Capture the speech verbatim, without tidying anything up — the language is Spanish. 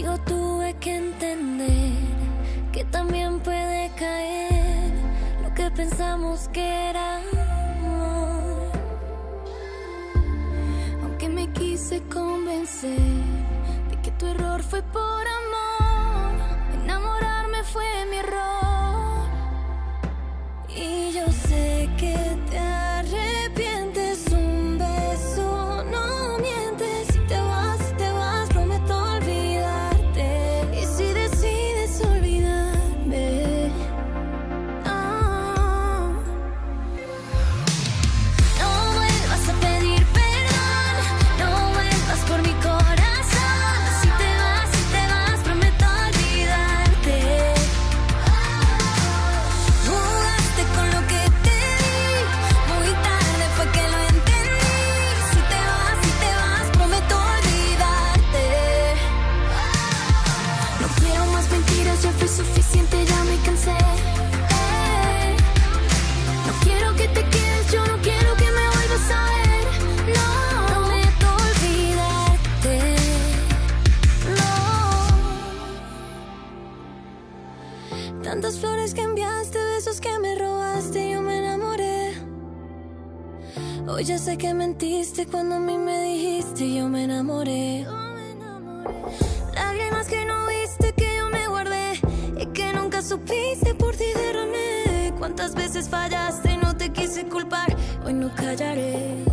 Contigo tuve que entender que también puede caer lo que pensamos que era amor. Aunque me quise convencer de que tu error fue por amor, enamorarme fue mi error. Y yo sé que te arrepientes, un beso no mientes. Si te vas, si te vas, prometo olvidarte. Y si decides olvidarme, oh, no vuelvas a pedir perdón, no vuelvas por mi corazón. Si te vas, si te vas, prometo olvidarte. Jugaste con lo que te di, muy tarde fue que lo entendí. Si te vas, si te vas, prometo olvidarte. No quiero más mentiras, ya fue suficiente, ya me cansé. Eh, No quiero que te quedes, yo no quiero que me vuelvas a ver. No, prometo olvidarte. No. Tantas flores que enviaste, besos que me robaste, yo me enamoré. Hoy ya sé que mentiste cuando a mí me dijiste, yo me enamoré. Lágrimas que no viste, que yo me guardé y que nunca supiste, por ti derramé. Cuántas veces fallaste y no te quise culpar, hoy no callaré.